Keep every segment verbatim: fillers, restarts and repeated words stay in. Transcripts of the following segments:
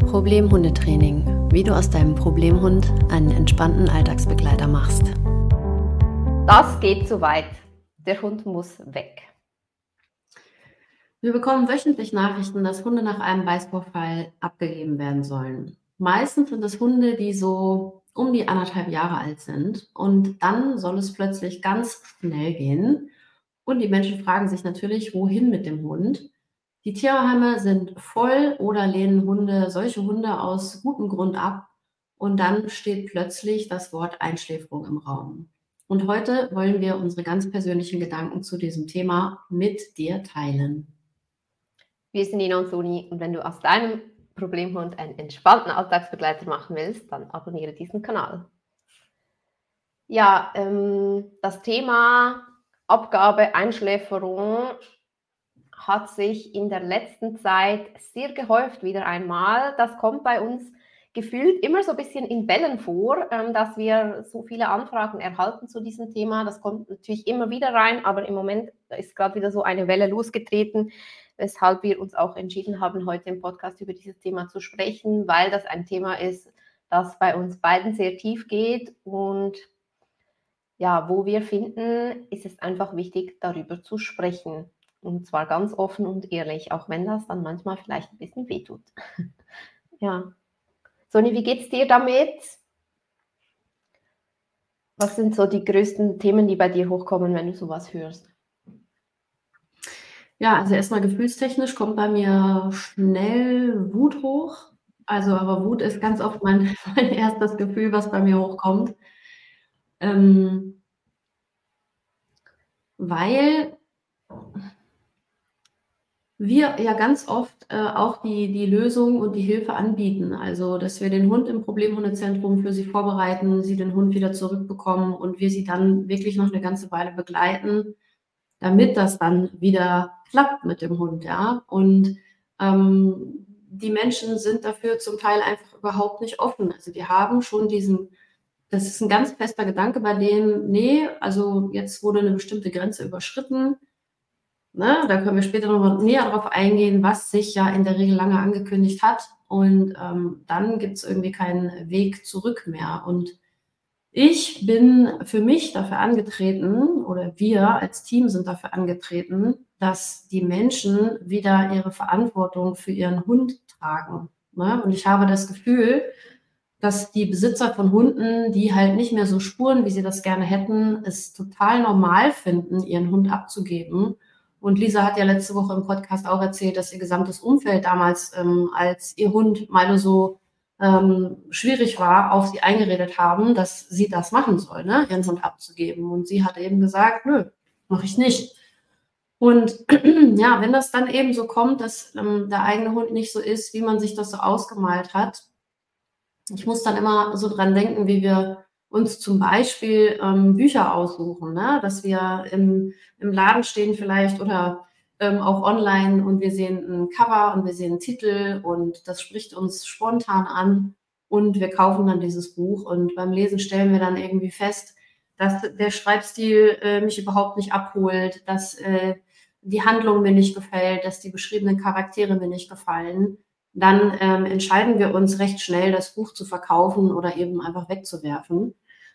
Problem-Hundetraining. Wie du aus deinem Problemhund einen entspannten Alltagsbegleiter machst. Das geht zu weit. Der Hund muss weg. Wir bekommen wöchentlich Nachrichten, dass Hunde nach einem Beißvorfall abgegeben werden sollen. Meistens sind es Hunde, die so um die anderthalb Jahre alt sind. Und dann soll es plötzlich ganz schnell gehen. Und die Menschen fragen sich natürlich, wohin mit dem Hund? Die Tierheime sind voll oder lehnen Hunde, solche Hunde aus gutem Grund ab. Und dann steht plötzlich das Wort Einschläferung im Raum. Und heute wollen wir unsere ganz persönlichen Gedanken zu diesem Thema mit dir teilen. Wir sind Nina und Soni und wenn du aus deinem Problemhund einen entspannten Alltagsbegleiter machen willst, dann abonniere diesen Kanal. Ja, ähm, das Thema Abgabe, Einschläferung hat sich in der letzten Zeit sehr gehäuft wieder einmal. Das kommt bei uns gefühlt immer so ein bisschen in Wellen vor, ähm, dass wir so viele Anfragen erhalten zu diesem Thema. Das kommt natürlich immer wieder rein, aber im Moment ist gerade wieder so eine Welle losgetreten, weshalb wir uns auch entschieden haben, heute im Podcast über dieses Thema zu sprechen, weil das ein Thema ist, das bei uns beiden sehr tief geht und ja, wo wir finden, ist es einfach wichtig, darüber zu sprechen. Und zwar ganz offen und ehrlich, auch wenn das dann manchmal vielleicht ein bisschen wehtut. Ja. Soni, wie geht's dir damit? Was sind so die größten Themen, die bei dir hochkommen, wenn du sowas hörst? Ja, also erstmal gefühlstechnisch kommt bei mir schnell Wut hoch. Also, aber Wut ist ganz oft mein, mein erstes Gefühl, was bei mir hochkommt. Ähm, weil wir ja ganz oft äh, auch die, die Lösung und die Hilfe anbieten. Also, dass wir den Hund im Problemhundezentrum für sie vorbereiten, sie den Hund wieder zurückbekommen und wir sie dann wirklich noch eine ganze Weile begleiten, damit das dann wieder klappt mit dem Hund, ja. Und ähm, die Menschen sind dafür zum Teil einfach überhaupt nicht offen. Also die haben schon diesen, das ist ein ganz fester Gedanke bei denen, nee, also jetzt wurde eine bestimmte Grenze überschritten. Ne? Da können wir später noch mal näher darauf eingehen, was sich ja in der Regel lange angekündigt hat. Und ähm, dann gibt es irgendwie keinen Weg zurück mehr. Und ich bin für mich dafür angetreten, oder wir als Team sind dafür angetreten, dass die Menschen wieder ihre Verantwortung für ihren Hund tragen. Ne? Und ich habe das Gefühl, dass die Besitzer von Hunden, die halt nicht mehr so spuren, wie sie das gerne hätten, es total normal finden, ihren Hund abzugeben. Und Lisa hat ja letzte Woche im Podcast auch erzählt, dass ihr gesamtes Umfeld damals, ähm, als ihr Hund Milo so ähm, schwierig war, auf sie eingeredet haben, dass sie das machen soll, ne, ihren Hund abzugeben. Und sie hat eben gesagt, nö, mache ich nicht. Und ja, wenn das dann eben so kommt, dass ähm, der eigene Hund nicht so ist, wie man sich das so ausgemalt hat, ich muss dann immer so dran denken, wie wir uns zum Beispiel ähm, Bücher aussuchen, ne? Dass wir im, im Laden stehen vielleicht oder ähm, auch online und wir sehen ein Cover und wir sehen einen Titel und das spricht uns spontan an und wir kaufen dann dieses Buch und beim Lesen stellen wir dann irgendwie fest, dass der Schreibstil äh, mich überhaupt nicht abholt, dass äh, die Handlung mir nicht gefällt, dass die beschriebenen Charaktere mir nicht gefallen. Dann ähm, entscheiden wir uns recht schnell, das Buch zu verkaufen oder eben einfach wegzuwerfen.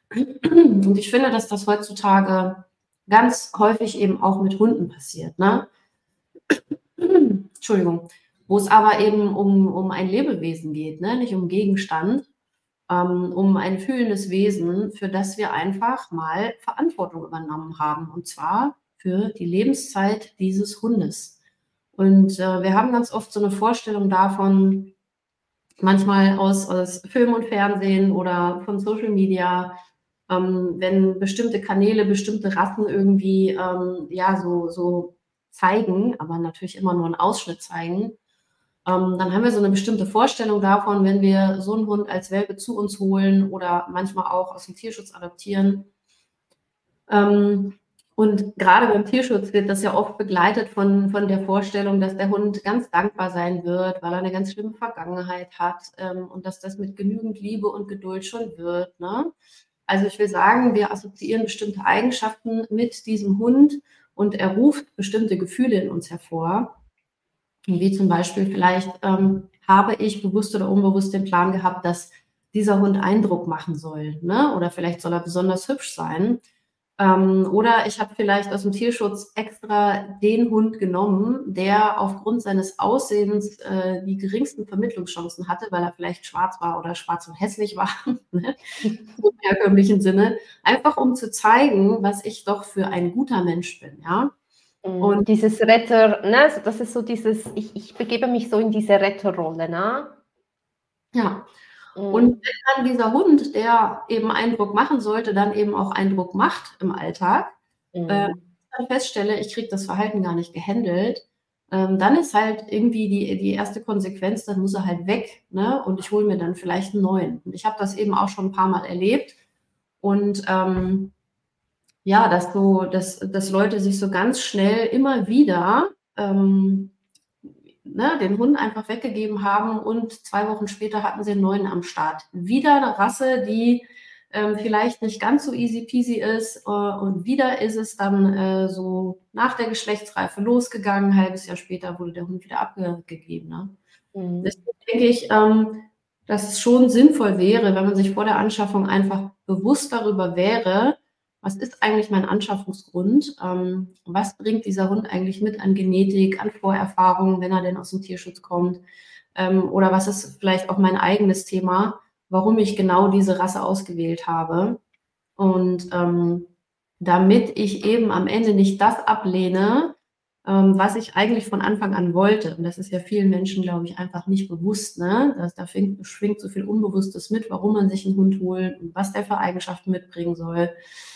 Und ich finde, dass das heutzutage ganz häufig eben auch mit Hunden passiert, ne? Entschuldigung. Wo es aber eben um, um ein Lebewesen geht, ne? Nicht um Gegenstand, ähm, um ein fühlendes Wesen, für das wir einfach mal Verantwortung übernommen haben. Und zwar für die Lebenszeit dieses Hundes. Und äh, wir haben ganz oft so eine Vorstellung davon, manchmal aus, aus Film und Fernsehen oder von Social Media, ähm, wenn bestimmte Kanäle, bestimmte Rassen irgendwie ähm, ja so, so zeigen, aber natürlich immer nur einen Ausschnitt zeigen, ähm, dann haben wir so eine bestimmte Vorstellung davon, wenn wir so einen Hund als Welpe zu uns holen oder manchmal auch aus dem Tierschutz adoptieren. Ähm, Und gerade beim Tierschutz wird das ja oft begleitet von, von der Vorstellung, dass der Hund ganz dankbar sein wird, weil er eine ganz schlimme Vergangenheit hat ähm, und dass das mit genügend Liebe und Geduld schon wird. Ne? Also ich will sagen, wir assoziieren bestimmte Eigenschaften mit diesem Hund und er ruft bestimmte Gefühle in uns hervor. Wie zum Beispiel vielleicht ähm, habe ich bewusst oder unbewusst den Plan gehabt, dass dieser Hund Eindruck machen soll, ne? Oder vielleicht soll er besonders hübsch sein. Ähm, oder ich habe vielleicht aus dem Tierschutz extra den Hund genommen, der aufgrund seines Aussehens äh, die geringsten Vermittlungschancen hatte, weil er vielleicht schwarz war oder schwarz und hässlich war, ne? Im herkömmlichen Sinne, einfach um zu zeigen, was ich doch für ein guter Mensch bin, ja. Und dieses Retter, ne, das ist so dieses, ich, ich begebe mich so in diese Retterrolle, ne? Ja. Mhm. Und wenn dann dieser Hund, der eben Eindruck machen sollte, dann eben auch Eindruck macht im Alltag, Mhm. äh, dann feststelle, ich kriege das Verhalten gar nicht gehandelt, ähm, dann ist halt irgendwie die, die erste Konsequenz, dann muss er halt weg, ne? Und ich hole mir dann vielleicht einen neuen. Und ich habe das eben auch schon ein paar Mal erlebt. Und ähm, ja, dass so, dass, dass Leute sich so ganz schnell immer wieder ähm, ne, den Hund einfach weggegeben haben und zwei Wochen später hatten sie einen neuen am Start. Wieder eine Rasse, die ähm, vielleicht nicht ganz so easy peasy ist äh, und wieder ist es dann äh, so nach der Geschlechtsreife losgegangen. Ein halbes Jahr später wurde der Hund wieder abgegeben. Ne? Mhm. Deswegen denke ich, ähm, dass es schon sinnvoll wäre, wenn man sich vor der Anschaffung einfach bewusst darüber wäre, was ist eigentlich mein Anschaffungsgrund? Ähm, was bringt dieser Hund eigentlich mit an Genetik, an Vorerfahrungen, wenn er denn aus dem Tierschutz kommt? Ähm, oder was ist vielleicht auch mein eigenes Thema, warum ich genau diese Rasse ausgewählt habe? Und ähm, damit ich eben am Ende nicht das ablehne, ähm, was ich eigentlich von Anfang an wollte. Und das ist ja vielen Menschen, glaube ich, einfach nicht bewusst. Ne? Das, da schwingt, schwingt so viel Unbewusstes mit, warum man sich einen Hund holt und was der für Eigenschaften mitbringen soll.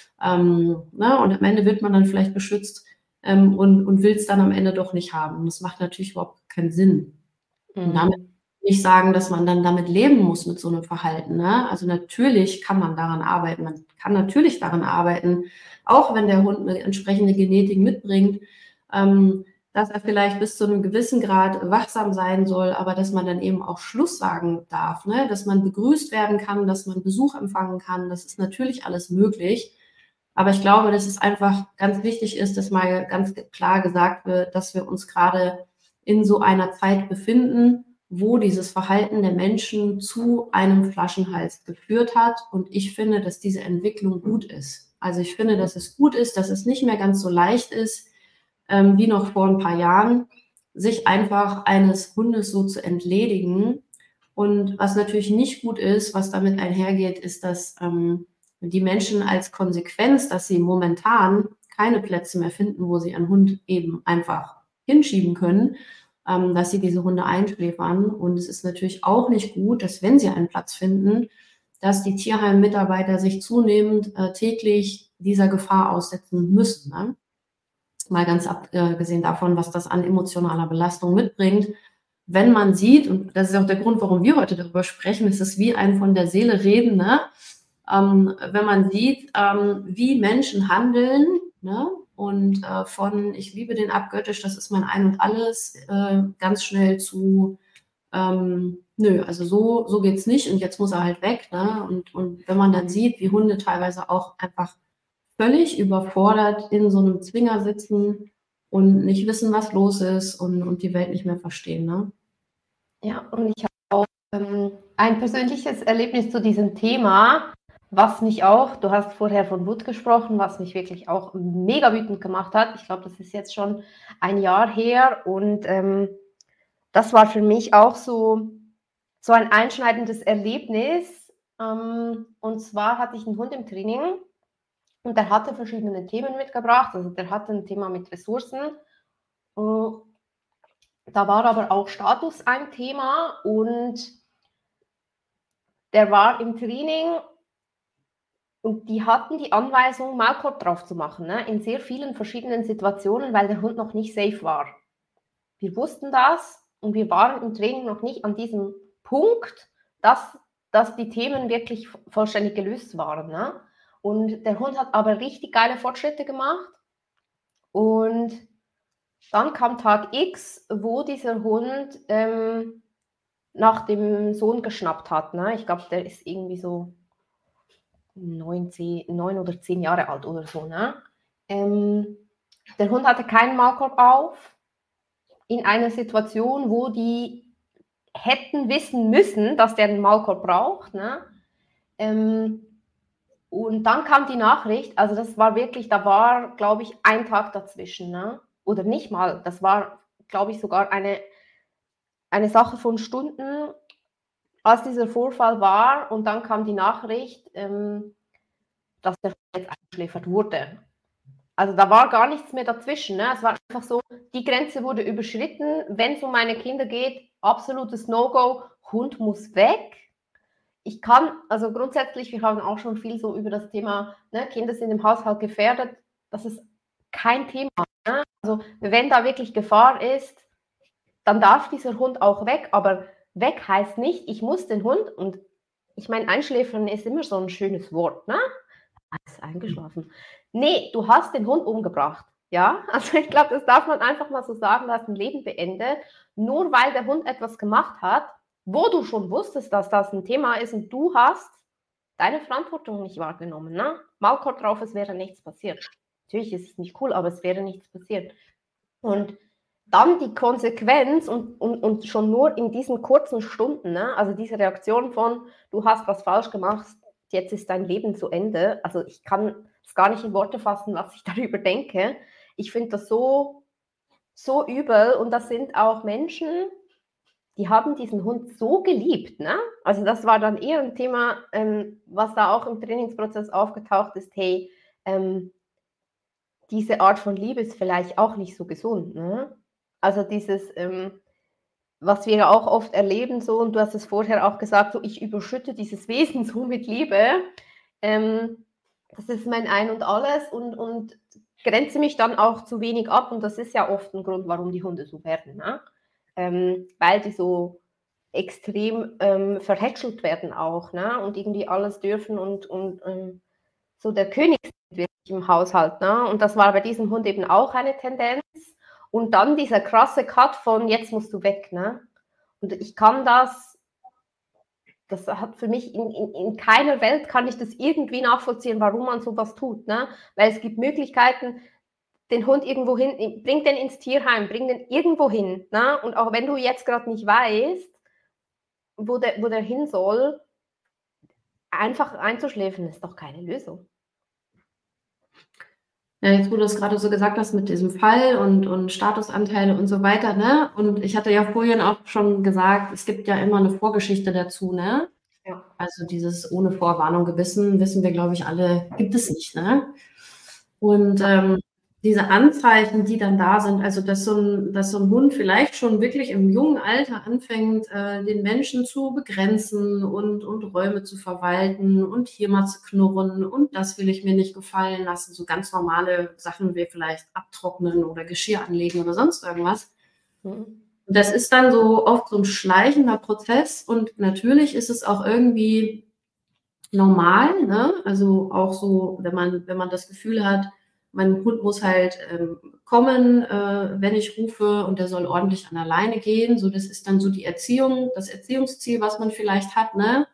Ähm, ne? Und am Ende wird man dann vielleicht beschützt ähm, und, und will es dann am Ende doch nicht haben. Und das macht natürlich überhaupt keinen Sinn. Mhm. Und damit nicht sagen, dass man dann damit leben muss mit so einem Verhalten. Ne? Also natürlich kann man daran arbeiten. Man kann natürlich daran arbeiten, auch wenn der Hund eine entsprechende Genetik mitbringt, ähm, dass er vielleicht bis zu einem gewissen Grad wachsam sein soll, aber dass man dann eben auch Schluss sagen darf, ne? Dass man begrüßt werden kann, dass man Besuch empfangen kann. Das ist natürlich alles möglich. Aber ich glaube, dass es einfach ganz wichtig ist, dass mal ganz klar gesagt wird, dass wir uns gerade in so einer Zeit befinden, wo dieses Verhalten der Menschen zu einem Flaschenhals geführt hat. Und ich finde, dass diese Entwicklung gut ist. Also ich finde, dass es gut ist, dass es nicht mehr ganz so leicht ist, ähm, wie noch vor ein paar Jahren, sich einfach eines Hundes so zu entledigen. Und was natürlich nicht gut ist, was damit einhergeht, ist, dass ähm, die Menschen als Konsequenz, dass sie momentan keine Plätze mehr finden, wo sie einen Hund eben einfach hinschieben können, ähm, dass sie diese Hunde einschläfern. Und es ist natürlich auch nicht gut, dass wenn sie einen Platz finden, dass die Tierheim-Mitarbeiter sich zunehmend äh, täglich dieser Gefahr aussetzen müssen. Ne? Mal ganz abgesehen davon, was das an emotionaler Belastung mitbringt. Wenn man sieht, und das ist auch der Grund, warum wir heute darüber sprechen, es ist wie ein von der Seele reden, ne? Ähm, wenn man sieht, ähm, wie Menschen handeln, ne? Und äh, von ich liebe den abgöttisch, das ist mein Ein und Alles, äh, ganz schnell zu ähm, nö, also so, so geht's nicht und jetzt muss er halt weg. Ne? Und, und wenn man dann sieht, wie Hunde teilweise auch einfach völlig überfordert in so einem Zwinger sitzen und nicht wissen, was los ist und, und die Welt nicht mehr verstehen. Ne? Ja, und ich habe auch ähm, ein persönliches Erlebnis zu diesem Thema, was mich auch, du hast vorher von Wut gesprochen, was mich wirklich auch mega wütend gemacht hat. Ich glaube, das ist jetzt schon ein Jahr her und ähm, das war für mich auch so, so ein einschneidendes Erlebnis. Ähm, und zwar hatte ich einen Hund im Training und der hatte verschiedene Themen mitgebracht. Also der hatte ein Thema mit Ressourcen. Äh, Da war aber auch Status ein Thema und der war im Training und die hatten die Anweisung, Maulkorb drauf zu machen, ne? In sehr vielen verschiedenen Situationen, weil der Hund noch nicht safe war. Wir wussten das und wir waren im Training noch nicht an diesem Punkt, dass, dass die Themen wirklich vollständig gelöst waren. Ne? Und der Hund hat aber richtig geile Fortschritte gemacht und dann kam Tag X, wo dieser Hund ähm, nach dem Sohn geschnappt hat. Ne? Ich glaube, der ist irgendwie so neun, zehn, neun oder zehn Jahre alt oder so. Ne? Ähm, der Hund hatte keinen Maulkorb auf. in einer Situation, wo die hätten wissen müssen, dass der einen Maulkorb braucht. Ne? Ähm, und dann kam die Nachricht, also das war wirklich, da war, glaube ich, ein Tag dazwischen. Ne? Oder nicht mal, das war, glaube ich, sogar eine, eine Sache von Stunden, als dieser Vorfall war. Und dann kam die Nachricht, ähm, dass der jetzt eingeschläfert wurde. Also da war gar nichts mehr dazwischen. Ne? Es war einfach so, die Grenze wurde überschritten. Wenn es um meine Kinder geht, absolutes No-Go, Hund muss weg. Ich kann, also grundsätzlich, wir haben auch schon viel so über das Thema, ne, Kinder sind im Haushalt gefährdet. Das ist kein Thema. Ne? Also wenn da wirklich Gefahr ist, dann darf dieser Hund auch weg. Aber weg heißt nicht, ich muss den Hund, und ich meine, einschläfern ist immer so ein schönes Wort, ne? Ist eingeschlafen. Nee, du hast den Hund umgebracht. Ja, also ich glaube, das darf man einfach mal so sagen, du hast ein Leben beendet, nur weil der Hund etwas gemacht hat, wo du schon wusstest, dass das ein Thema ist und du hast deine Verantwortung nicht wahrgenommen. Ne? Maulkorb drauf, es wäre nichts passiert. Natürlich ist es nicht cool, aber es wäre nichts passiert. Und dann die Konsequenz und, und, und schon nur in diesen kurzen Stunden, ne? Also diese Reaktion von, du hast was falsch gemacht, jetzt ist dein Leben zu Ende. Also ich kann es gar nicht in Worte fassen, was ich darüber denke. Ich finde das so, so übel, und das sind auch Menschen, die haben diesen Hund so geliebt. Ne? Also das war dann eher ein Thema, ähm, was da auch im Trainingsprozess aufgetaucht ist, hey, ähm, diese Art von Liebe ist vielleicht auch nicht so gesund. Ne? Also dieses... Ähm, was wir ja auch oft erleben, so, und du hast es vorher auch gesagt, so, ich überschütte dieses Wesen so mit Liebe, ähm, das ist mein Ein und Alles, und, und grenze mich dann auch zu wenig ab, und das ist ja oft ein Grund, warum die Hunde so werden, ne? ähm, weil die so extrem ähm, verhätschelt werden auch, ne? Und irgendwie alles dürfen und, und ähm, so der König sind wirklich im Haushalt, ne? Und das war bei diesem Hund eben auch eine Tendenz. Und dann dieser krasse Cut von, jetzt musst du weg, ne? Und ich kann das, das hat für mich, in, in, in keiner Welt kann ich das irgendwie nachvollziehen, warum man sowas tut, ne? Weil es gibt Möglichkeiten, den Hund irgendwo hin, bring den ins Tierheim, bring den irgendwo hin, ne? Und auch wenn du jetzt gerade nicht weißt, wo der, wo der hin soll, einfach einzuschläfen, ist doch keine Lösung. Ja, jetzt, wo du es gerade so gesagt hast mit diesem Fall und, und Statusanteile und so weiter, ne? Und ich hatte ja vorhin auch schon gesagt, es gibt ja immer eine Vorgeschichte dazu, ne? Ja. Also dieses ohne Vorwarnung gewissen, wissen wir, glaube ich, alle, gibt es nicht, ne? Und ähm, diese Anzeichen, die dann da sind, also dass so ein, dass so ein Hund vielleicht schon wirklich im jungen Alter anfängt, äh, den Menschen zu begrenzen und, und Räume zu verwalten und hier mal zu knurren und das will ich mir nicht gefallen lassen. So ganz normale Sachen wie vielleicht abtrocknen oder Geschirr anlegen oder sonst irgendwas. Mhm. Das ist dann so oft so ein schleichender Prozess, und natürlich ist es auch irgendwie normal, ne? Also auch so, wenn man, wenn man das Gefühl hat, mein Hund muss halt ähm, kommen, äh, wenn ich rufe, und der soll ordentlich an der Leine gehen. So, das ist dann so die Erziehung, das Erziehungsziel, was man vielleicht hat, ne?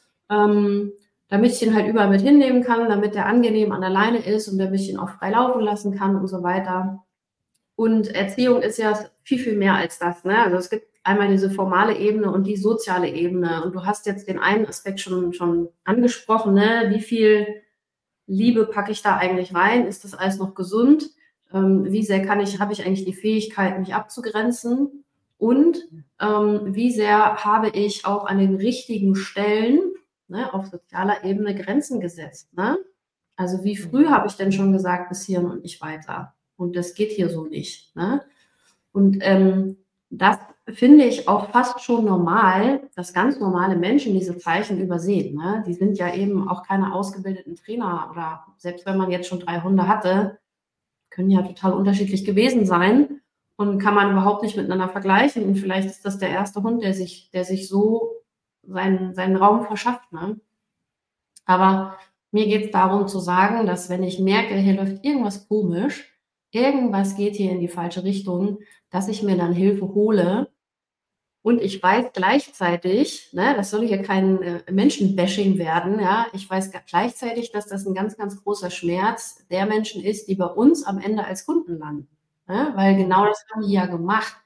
Ähm, damit ich ihn halt überall mit hinnehmen kann, damit der angenehm an der Leine ist und damit ich ihn auch frei laufen lassen kann und so weiter. Und Erziehung ist ja viel, viel mehr als das, ne? Also es gibt einmal diese formale Ebene und die soziale Ebene. Und du hast jetzt den einen Aspekt schon, schon angesprochen, ne? Wie viel Liebe packe ich da eigentlich rein? Ist das alles noch gesund? Ähm, wie sehr kann ich, habe ich eigentlich die Fähigkeit, mich abzugrenzen? Und ähm, wie sehr habe ich auch an den richtigen Stellen, ne, auf sozialer Ebene Grenzen gesetzt? Ne? Also wie früh habe ich denn schon gesagt, bis hierhin und nicht weiter? Und das geht hier so nicht. Ne? Und ähm, das finde ich auch fast schon normal, dass ganz normale Menschen diese Zeichen übersehen. Ne? Die sind ja eben auch keine ausgebildeten Trainer, oder selbst wenn man jetzt schon drei Hunde hatte, können ja total unterschiedlich gewesen sein und kann man überhaupt nicht miteinander vergleichen. Und vielleicht ist das der erste Hund, der sich, der sich so seinen, seinen Raum verschafft. Ne? Aber mir geht es darum zu sagen, dass wenn ich merke, hier läuft irgendwas komisch, irgendwas geht hier in die falsche Richtung, dass ich mir dann Hilfe hole. Und ich weiß gleichzeitig, ne, das soll hier kein äh, Menschenbashing werden, ja, ich weiß gleichzeitig, dass das ein ganz, ganz großer Schmerz der Menschen ist, die bei uns am Ende als Kunden landen. Ne? Weil genau das haben die ja gemacht.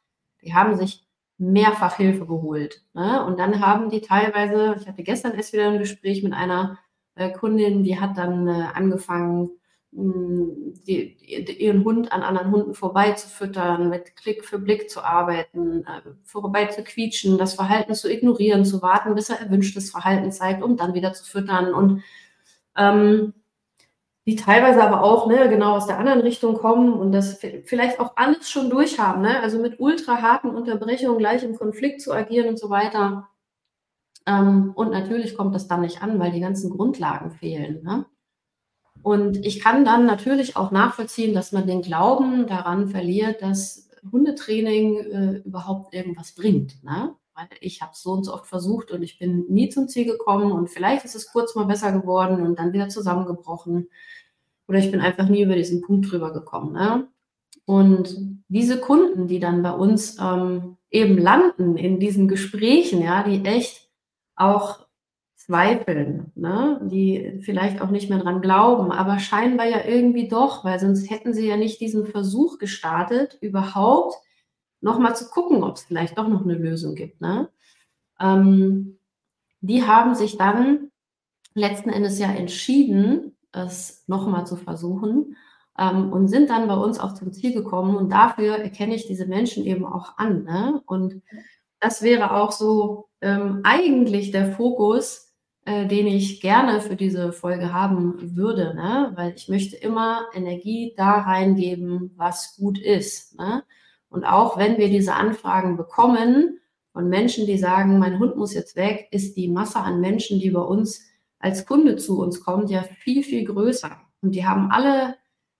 Die haben sich mehrfach Hilfe geholt. Ne? Und dann haben die teilweise, ich hatte gestern erst wieder ein Gespräch mit einer äh, Kundin, die hat dann äh, angefangen, mh, die, die, ihren Hund an anderen Hunden vorbeizufüttern, mit Klick für Blick zu arbeiten, äh, vorbei zu quietschen, das Verhalten zu ignorieren, zu warten, bis er erwünschtes Verhalten zeigt, um dann wieder zu füttern. Und ähm, die teilweise aber auch ne, genau aus der anderen Richtung kommen und das vielleicht auch alles schon durchhaben, ne? Also mit ultra harten Unterbrechungen gleich im Konflikt zu agieren und so weiter. Ähm, und natürlich kommt das dann nicht an, weil die ganzen Grundlagen fehlen. Ne? Und ich kann dann natürlich auch nachvollziehen, dass man den Glauben daran verliert, dass Hundetraining äh, überhaupt irgendwas bringt. Ne? Weil ich habe es so und so oft versucht und ich bin nie zum Ziel gekommen und vielleicht ist es kurz mal besser geworden und dann wieder zusammengebrochen. Oder ich bin einfach nie über diesen Punkt drüber gekommen. Ne? Und diese Kunden, die dann bei uns ähm, eben landen in diesen Gesprächen, ja, die echt auch zweifeln, ne? Die vielleicht auch nicht mehr dran glauben, aber scheinbar ja irgendwie doch, weil sonst hätten sie ja nicht diesen Versuch gestartet, überhaupt nochmal zu gucken, ob es vielleicht doch noch eine Lösung gibt. Ne? Ähm, die haben sich dann letzten Endes ja entschieden, es nochmal zu versuchen ähm, und sind dann bei uns auch zum Ziel gekommen. Und dafür erkenne ich diese Menschen eben auch an. Ne? Und das wäre auch so ähm, eigentlich der Fokus, äh, den ich gerne für diese Folge haben würde, ne? Weil ich möchte immer Energie da reingeben, was gut ist. Ne? Und auch wenn wir diese Anfragen bekommen von Menschen, die sagen, mein Hund muss jetzt weg, ist die Masse an Menschen, die bei uns als Kunde zu uns kommt, ja viel, viel größer. Und die haben alle,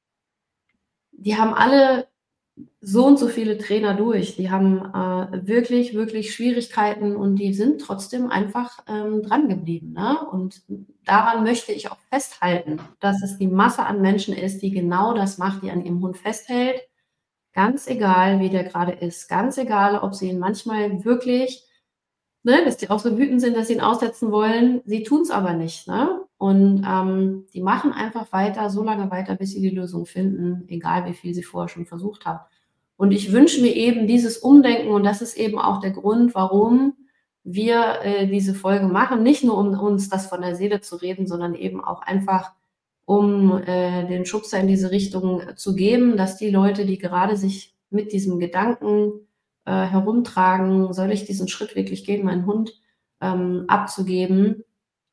die haben alle so und so viele Trainer durch. Die haben äh, wirklich, wirklich Schwierigkeiten und die sind trotzdem einfach ähm, dran geblieben. Ne? Und daran möchte ich auch festhalten, dass es die Masse an Menschen ist, die genau das macht, die an ihrem Hund festhält. Ganz egal, wie der gerade ist. Ganz egal, ob sie ihn manchmal wirklich Ne, dass die auch so wütend sind, dass sie ihn aussetzen wollen. Sie tun es aber nicht. Ne? Und ähm, die machen einfach weiter, so lange weiter, bis sie die Lösung finden, egal wie viel sie vorher schon versucht haben. Und ich wünsche mir eben dieses Umdenken und das ist eben auch der Grund, warum wir äh, diese Folge machen. Nicht nur, um uns das von der Seele zu reden, sondern eben auch einfach, um äh, den Schubser in diese Richtung zu geben, dass die Leute, die gerade sich mit diesem Gedanken Äh, herumtragen, soll ich diesen Schritt wirklich gehen, meinen Hund ähm, abzugeben,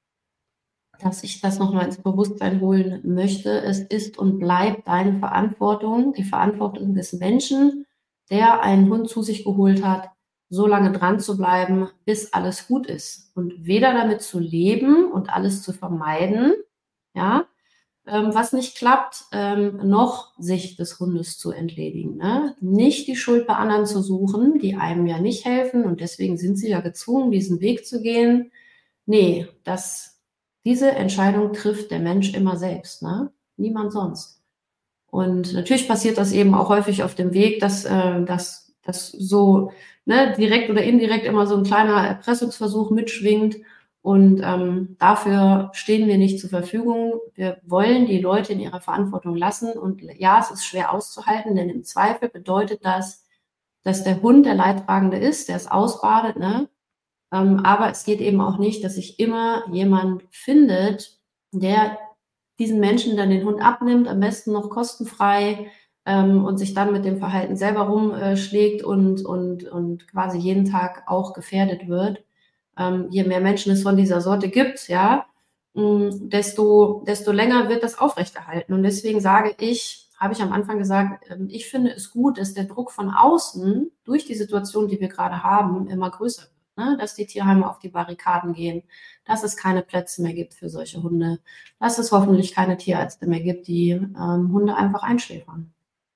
dass ich das nochmal ins Bewusstsein holen möchte. Es ist und bleibt deine Verantwortung, die Verantwortung des Menschen, der einen Hund zu sich geholt hat, so lange dran zu bleiben, bis alles gut ist. Und weder damit zu leben und alles zu vermeiden, ja, ähm, was nicht klappt, ähm, noch sich des Hundes zu entledigen. Ne? Nicht die Schuld bei anderen zu suchen, die einem ja nicht helfen und deswegen sind sie ja gezwungen, diesen Weg zu gehen. Nee, das, diese Entscheidung trifft der Mensch immer selbst, ne? Niemand sonst. Und natürlich passiert das eben auch häufig auf dem Weg, dass, äh, dass, dass so ne, direkt oder indirekt immer so ein kleiner Erpressungsversuch mitschwingt. Und ähm, dafür stehen wir nicht zur Verfügung. Wir wollen die Leute in ihrer Verantwortung lassen. Und ja, es ist schwer auszuhalten, denn im Zweifel bedeutet das, dass der Hund der Leidtragende ist, der es ausbadet. Ne? Ähm, aber es geht eben auch nicht, dass sich immer jemand findet, der diesen Menschen dann den Hund abnimmt, am besten noch kostenfrei ähm, und sich dann mit dem Verhalten selber rumschlägt und, und, und quasi jeden Tag auch gefährdet wird. Ähm, je mehr Menschen es von dieser Sorte gibt, ja, mh, desto, desto länger wird das aufrechterhalten. Und deswegen sage ich, habe ich am Anfang gesagt, ähm, ich finde es gut, dass der Druck von außen durch die Situation, die wir gerade haben, immer größer wird. Ne? Dass die Tierheime auf die Barrikaden gehen, dass es keine Plätze mehr gibt für solche Hunde, dass es hoffentlich keine Tierärzte mehr gibt, die ähm, Hunde einfach einschläfern.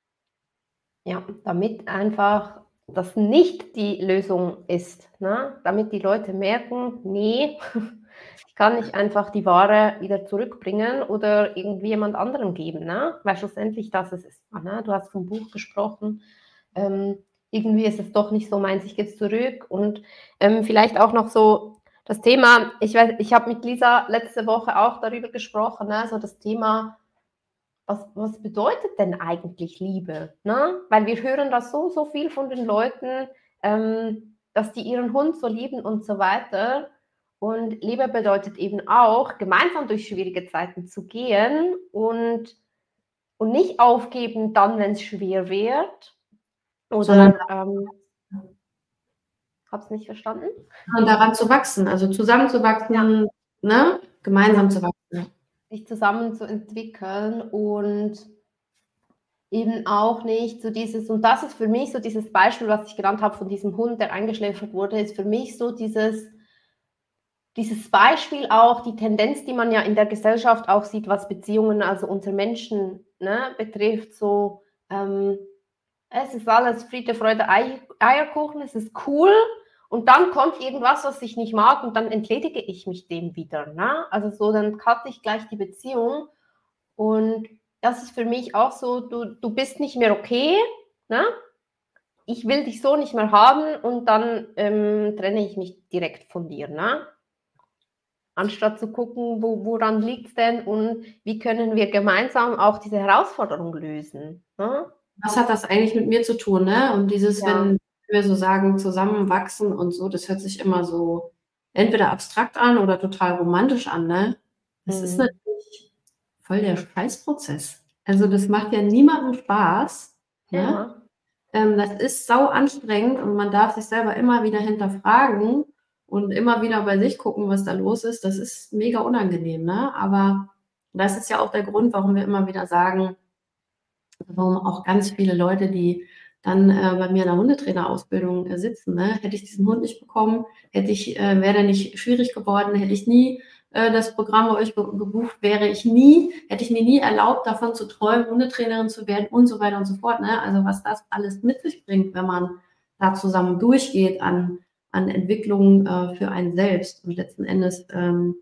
Ja, damit einfach das nicht die Lösung ist, ne? Damit die Leute merken, nee, ich kann nicht einfach die Ware wieder zurückbringen oder irgendwie jemand anderem geben, ne? Weil schlussendlich das ist es. Ne? Du hast vom Buch gesprochen, ähm, irgendwie ist es doch nicht so meins, ich gehe jetzt zurück und ähm, vielleicht auch noch so das Thema, ich weiß, ich habe mit Lisa letzte Woche auch darüber gesprochen, ne? So das Thema, Was, was bedeutet denn eigentlich Liebe? Ne? Weil wir hören das so, so viel von den Leuten, ähm, dass die ihren Hund so lieben und so weiter. Und Liebe bedeutet eben auch, gemeinsam durch schwierige Zeiten zu gehen und, und nicht aufgeben dann, wenn es schwer wird. Sondern Oder, ähm, hab's nicht verstanden? daran zu wachsen, also Ja, zusammenzuwachsen, ne? Gemeinsam ja, zu wachsen. sich zusammen zu entwickeln und eben auch nicht so dieses, und das ist für mich so dieses Beispiel, was ich genannt habe von diesem Hund, der eingeschläfert wurde, ist für mich so dieses, dieses Beispiel auch, die Tendenz, die man ja in der Gesellschaft auch sieht, was Beziehungen, also unter Menschen, ne, betrifft, so, ähm, es ist alles Friede, Freude, Ei, Eierkuchen, es ist cool und dann kommt irgendwas, was ich nicht mag und dann entledige ich mich dem wieder, ne? Also so, dann cutte ich gleich die Beziehung und das ist für mich auch so, du, du bist nicht mehr okay, ne? Ich will dich so nicht mehr haben und dann ähm, trenne ich mich direkt von dir, ne? Anstatt zu gucken, wo, woran liegt es denn und wie können wir gemeinsam auch diese Herausforderung lösen, ne? Was hat das eigentlich mit mir zu tun, ne? Und dieses, Ja. wenn wir so sagen, zusammenwachsen und so, das hört sich immer so entweder abstrakt an oder total romantisch an, ne? Das ist Mhm. natürlich voll der Scheißprozess. Also das macht ja niemandem Spaß, ne? Ja. Ähm, das ist sau anstrengend und man darf sich selber immer wieder hinterfragen und immer wieder bei sich gucken, was da los ist. Das ist mega unangenehm, ne? Aber das ist ja auch der Grund, warum wir immer wieder sagen, warum auch ganz viele Leute, die dann äh, bei mir in der Hundetrainerausbildung äh, sitzen, ne? Hätte ich diesen Hund nicht bekommen, hätte ich, äh, wäre der nicht schwierig geworden, hätte ich nie äh, das Programm bei euch ge gebucht, wäre ich nie, hätte ich mir nie erlaubt, davon zu träumen, Hundetrainerin zu werden und so weiter und so fort, ne? Also was das alles mit sich bringt, wenn man da zusammen durchgeht an, an Entwicklungen äh, für einen selbst und letzten Endes ähm,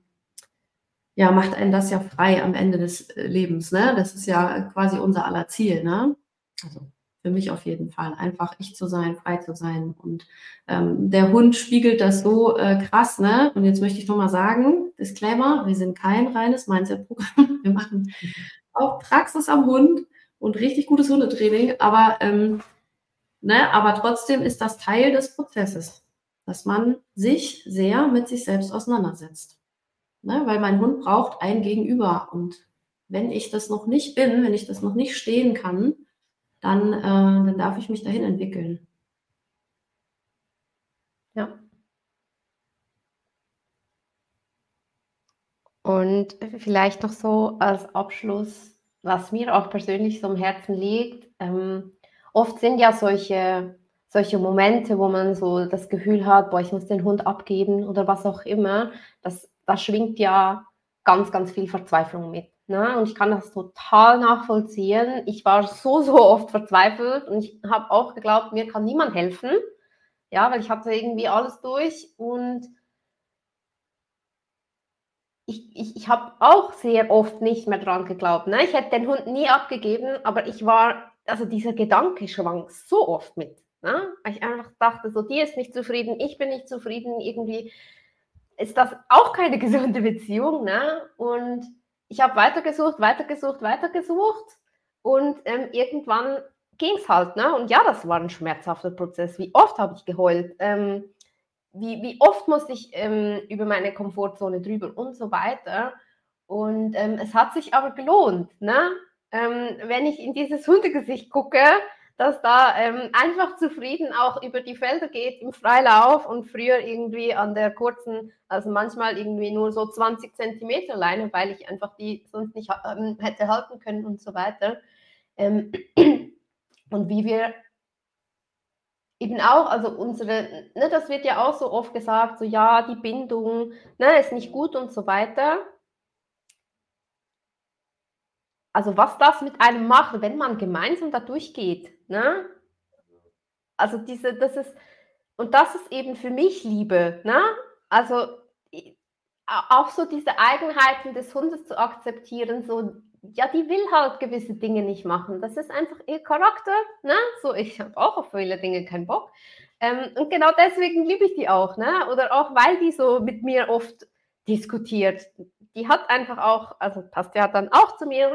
ja, macht einen das ja frei am Ende des äh, Lebens, ne? Das ist ja quasi unser aller Ziel, ne? Also für mich auf jeden Fall, einfach ich zu sein, frei zu sein. Und ähm, der Hund spiegelt das so äh, krass, ne? Und jetzt möchte ich nochmal sagen, Disclaimer, wir sind kein reines Mindset-Programm. Wir machen auch Praxis am Hund und richtig gutes Hundetraining, aber, ähm, ne? Aber trotzdem ist das Teil des Prozesses, dass man sich sehr mit sich selbst auseinandersetzt. Ne, weil mein Hund braucht ein Gegenüber. Und wenn ich das noch nicht bin, wenn ich das noch nicht stehen kann, dann, äh, dann darf ich mich dahin entwickeln. Ja. Und vielleicht noch so als Abschluss, was mir auch persönlich so am Herzen liegt. Ähm, oft sind ja solche, solche Momente, wo man so das Gefühl hat, boah, ich muss den Hund abgeben oder was auch immer. Das, das schwingt ja ganz, ganz viel Verzweiflung mit. Ne? Und ich kann das total nachvollziehen. Ich war so, so oft verzweifelt und ich habe auch geglaubt, mir kann niemand helfen. Ja, weil ich hatte irgendwie alles durch und ich, ich, ich habe auch sehr oft nicht mehr dran geglaubt. Ne? Ich hätte den Hund nie abgegeben, aber ich war, also dieser Gedanke schwang so oft mit. Ne? Weil ich einfach dachte, so, die ist nicht zufrieden, ich bin nicht zufrieden, irgendwie ist das auch keine gesunde Beziehung. Ne? Und ich habe weitergesucht, weitergesucht, weitergesucht und ähm, irgendwann ging es halt. Ne? Und ja, das war ein schmerzhafter Prozess. Wie oft habe ich geheult? Ähm, wie, wie oft musste ich ähm, über meine Komfortzone drüber und so weiter. Und ähm, es hat sich aber gelohnt, ne? Ähm, wenn ich in dieses Hundegesicht gucke, dass da ähm, einfach zufrieden auch über die Felder geht im Freilauf und früher irgendwie an der kurzen, also manchmal irgendwie nur so zwanzig Zentimeter Leine, weil ich einfach die sonst nicht ähm, hätte halten können und so weiter. Ähm, und wie wir eben auch, also unsere, ne, das wird ja auch so oft gesagt, so ja, die Bindung, ne, ist nicht gut und so weiter. Also was das mit einem macht, wenn man gemeinsam da durchgeht, ne? Also diese, das ist, und das ist eben für mich Liebe, ne? Also i- auch so diese Eigenheiten des Hundes zu akzeptieren, so, ja, die will halt gewisse Dinge nicht machen. Das ist einfach ihr Charakter, ne? So, ich habe auch auf viele Dinge keinen Bock. Ähm, und genau deswegen liebe ich die auch, ne? Oder auch, weil die so mit mir oft diskutiert. Die hat einfach auch, also passt ja dann auch zu mir,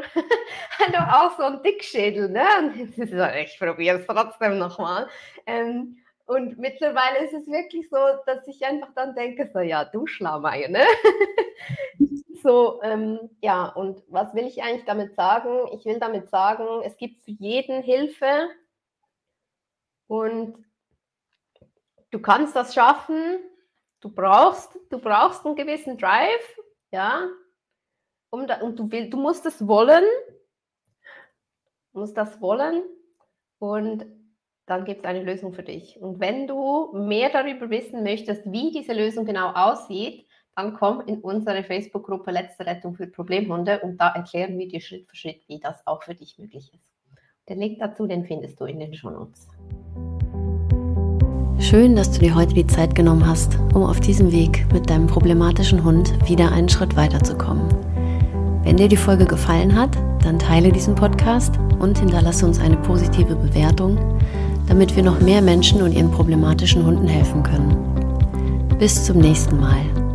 einfach auch so einen Dickschädel, ne? Und ich probiere es trotzdem nochmal. Ähm, Und mittlerweile ist es wirklich so, dass ich einfach dann denke, so, ja, du Schlaumeier, ne? So, ähm, ja, und was will ich eigentlich damit sagen? Ich will damit sagen, es gibt für jeden Hilfe und du kannst das schaffen. Du brauchst, du brauchst einen gewissen Drive, ja, um da, und du, will, du musst es wollen, du musst das wollen und dann gibt es eine Lösung für dich. Und wenn du mehr darüber wissen möchtest, wie diese Lösung genau aussieht, dann komm in unsere Facebook-Gruppe Letzte Rettung für Problemhunde und da erklären wir dir Schritt für Schritt, wie das auch für dich möglich ist. Den Link dazu, den findest du in den Shownotes. Schön, dass du dir heute die Zeit genommen hast, um auf diesem Weg mit deinem problematischen Hund wieder einen Schritt weiterzukommen. Wenn dir die Folge gefallen hat, dann teile diesen Podcast und hinterlasse uns eine positive Bewertung, damit wir noch mehr Menschen und ihren problematischen Hunden helfen können. Bis zum nächsten Mal.